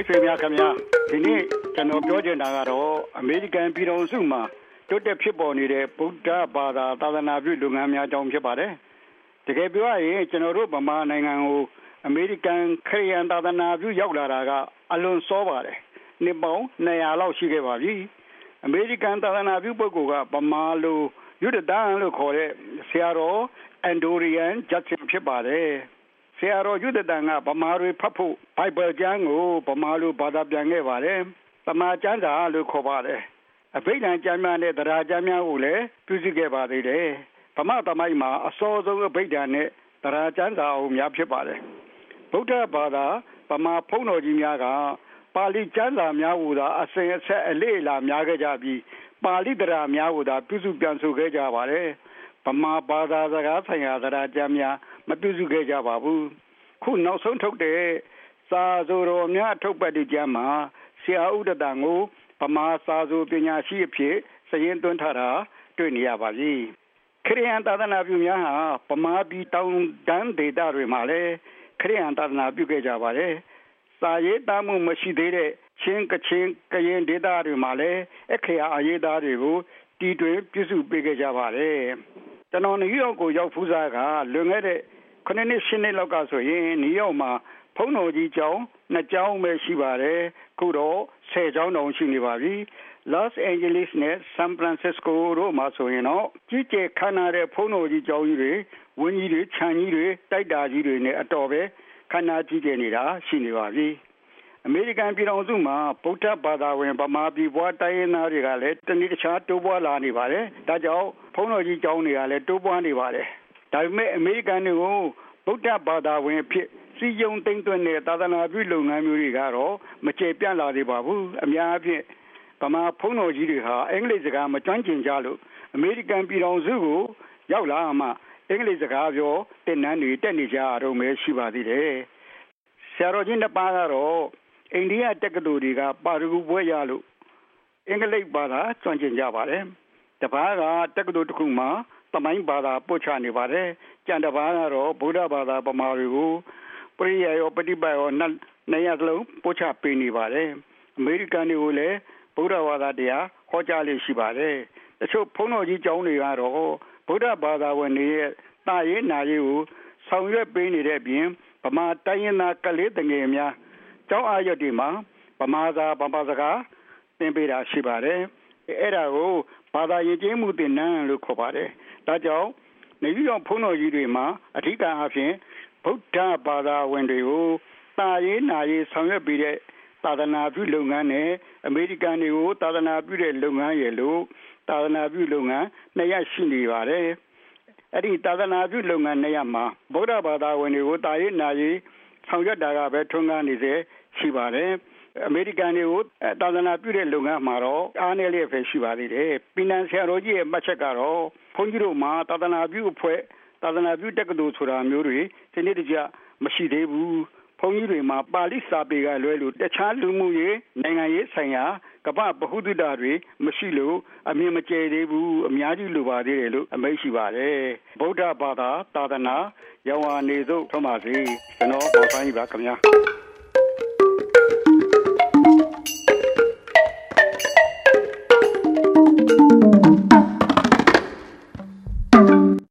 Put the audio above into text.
ဆွေများခင်ဗျာဒီနေ့ကျွန်တော်ပြောချင်တာကတော့အမေရိကန်ပြည်ထောင်စုမှာတိုးတက်ဖြစ်ပေါ်နေတဲ့ဗုဒ္ဓဘာသာသာသနာပြုလုပ်ငန်းများအကြောင်းဖြစ်ပါတယ်တကယ်ပြောရရင်ကျွန်တော်တို့ဗမာနိုင်ငံကိုအမေရိကန်ခရစ်ယာန်သာသနာပြုရောက်လာတာကအလွန်စောပါတယ်နှစ်ပေါင်း200လောက်ရှိခဲ့ပါပြီအမေရိကန်သာသနာပြုပုဂ္ဂိုလ်ကဗမာလိုယူဒတန်လို့ခေါ်တဲ့ဆရာတော်အန်ဒိုရီယန်ဂျက်ဆင်ဖြစ်ပါတယ်ဆရာတော်ယူဒတန်ကဗမာတွေဖတ်ဖို့ဘိုင်ဘယ်ကျမ်းကိုဗမာလိုဘာသာပြန်ခဲ့ပါတယ်တမန်ကျမ်းစာလို့ခေါ်ပါတယ်အဘိဓမ္မာကျမ်းများနဲ့တရားကျမ်းများကိုလည်းပြုစုခဲ့ပါသေးတယ်ဗမာသမိုင်းမှာအစောဆုံးအဘိဓမ္မာနဲ့တရားကျမ်းစာအုပ်များဖြစ်ပါတယ်ဗုဒ္ဓဘာသာဗမာဘုန်းတော်ကြီးများကပါဠိကျမ်းစာများကိုသာအစဉ်အဆက်အလေးအလာများခဲ့ကြပြီးပါဠိတရားများကိုသာပြုစုပြန်ဆိုခဲ့ကြပါတယ်ဗမာဘာသာစကားဆိုင်ရာတရားကျမ်းများမပြုစုခဲ့ကြပါဘူးခုနောက်ဆုံးထုတ်တဲ့စာဆိုတော်များထုတ်ပတ်တဲ့ကျမ်းမှာဆရာဥဒတန်ကိုဗမာစာဆိုပညာရှိအဖြစ်စရင်သွင်းထားတာတွေ့နေရပါပြီခရစ်ယာန်သာသနာပြုများဟာဗမာပြည်တောင်တန်းဒေသတွေမှာလည်းခရစ်ယာန်သာသနာပြုခဲ့ကြပါတယ်စာရေးသားမှုမရှိသေးတဲ့ချင်းကချင်ကရင်ဒေသတွေမှာလည်းအခရာအရေးသားတွေကိုတီတွင်ပြုစုပေးခဲ့ကြပါတယ်ကျွန်တော်နယူးယောက်ကိုရောက်ဖူးစားကလွန်ခဲ့တဲ့9 နှစ်10နှစ်လောက်ကဆိုရင်နယူးယောက်မှာဘုန်းတော်ကြီးကျောင်း2ကျောင်းပဲရှိပါတယ်ခုတော့10ကျောင်းတောင်ရှိနေပါပြီLos Angeles နဲ့ San Francisco တို့မှာဆိုရင်တော့ကြီးကျယ်ခမ်းနားတဲ့ဘုန်းတော်ကြီးကျောင်းကြီးတွေဝင်းကြီးတွေခြံကြီးတွေတိုက်တာကြီးတွေနဲ့အတော်ပဲခမ်းနားကြီးကျယ်နေတာရှိနေပါပြီအမေရိကန်ပြည်ထောင်စုမှာဗုဒ္ဓဘာသာဝင်ဗမာပြည်ပွားတိုင်းရင်းသားတွေကလည်းတနည်းတခြားတိုးပွားလာနေပါတယ်ဒါကြောင့်ဘုန်းတော်ကြီးကျောင်းတွေကလည်းတိုးပွားနေပါတယ်ဒါပေမဲ့အမေရိကန်တွေကိုဗုဒ္ဓဘာသာဝင်အဖြစ်စီယုံသိမ့်သွင်းတဲ့သာသနာပြုလုပ်ငန်းမျိုးတွေကတော့မကျေပြန့်လာသေးပါဘူးအများအားဖြင့်ဗမာဘုန်းတော်ကြီးတွေဟာအင်္ဂလိပ်စကားမကျွမ်းကျင်ကြလို့အမေရိကန်ပြည်ထောင်စုကိုရောက်လာမှအင်္ဂလိပ်စကားပြောတင်နန်းတွေတက်နေကြတော့မယ်ရှိပါသေးတယ်ဆရာတော်ကြီးနှစ်ပါးကတော့အိန္ဒိယတက္ကသိုလ်တွေကပါရဂူပွဲရလို့အင်္ဂလိပ်ဘာသာကျွမ်းကျင်ကြပါတယ်တပါးကတက္ကသိုလ်တစ်ခုမှာသမိုင်းဘာသာပို့ချနေပါတယ်ကျန်တပါးကတော့ဗုဒ္ဓဘာသာဗမာတွေကိုပရိယာရောပฏิပတ်ရောနှစ်ရလုံးပို့ချပေးနေပါတယ်အမေရိကန်တွေကိုလည်းဗုဒ္ဓဘာသာတရားဟောကြားလေးရှိပါတယ်တချို့ဘုန်းတော်ကြီးကျောင်းတွေကတော့ဗုဒ္ဓဘာသာဝင်တွေရဲ့တာရေးနာရေးကိုဆောင်ရွက်ပေးနေတဲ့အပြင်ဗမာတိုင်းရင်းသားကလေးတငယ်များကျောင်းအားရတွေမှာဗမာစကားသင်ပေးတာရှိပါတယ်အဲ့ဒါကိုဘာသာရေးကျင်းမှုသင်တန်းလို့ခေါ်ပါတယ်ဒါကြောင့်နေပြည်တော်ဘုန်းတော်ကြီးတွေမှာအထူးအားဖြင့်ဗုဒ္ဓဘာသာဝင်တွေကိုတာရေးနာရေးဆောင်ရွက်ပေးတဲ့သာသနာပြုလုပ်ငန်းနဲ့အမေရိကန်တွေကိုသာသနာပြုတဲ့လုပ်ငန်းရဲ့လို့သာသနာပြုလုပ်ငန်းနှစ်ရပ်ရှိနေပါတယ်အဲ့ဒီသာသနာပြုလုပ်ငန်းနှစ်ရပ်မှာဗုဒ္ဓဘာသာဝင်တွေကိုတာရေးနာရေးဆောင်ရွက်တာကပဲထွန်းကားနေစေရှိပါတယ်အမေရိကန်တွေကိုသာသနာပြုတဲ့လုပ်ငန်းမှာတော့အားနည်းလေးပဲရှိပါသေးတယ်ပြည်နယ်ဆရာတော်ကြီးရဲ့မှတ်ချက်ကတော့ဘုန်းကြီးတို့မှာသာသနာပြုအဖွဲ့သာသနာပြုတက္ကသိုလ်ဆိုတာမျိုးတွေဒီနေ့တကြမရှိသေးဘူးဘုန်းကြီးတွေမှာပါဠိစာပေကလွဲလို့တခြားလူမှုရေးနိုင်ငံရေးဆိုင်ရာကမ္ဘာဗဟုသုတတွေမရှိလို့အမြင်မကျဲသေးဘူးအများကြီးလိုပါသေးတယ်လို့အမိန့်ရှိပါတယ်ဗုဒ္ဓဘာသာသာသနာရောင်ဝါနေသို့ထွန်းပါစေကျွန်တော်ပေါ်ဆိုင်ပါခင်ဗျာ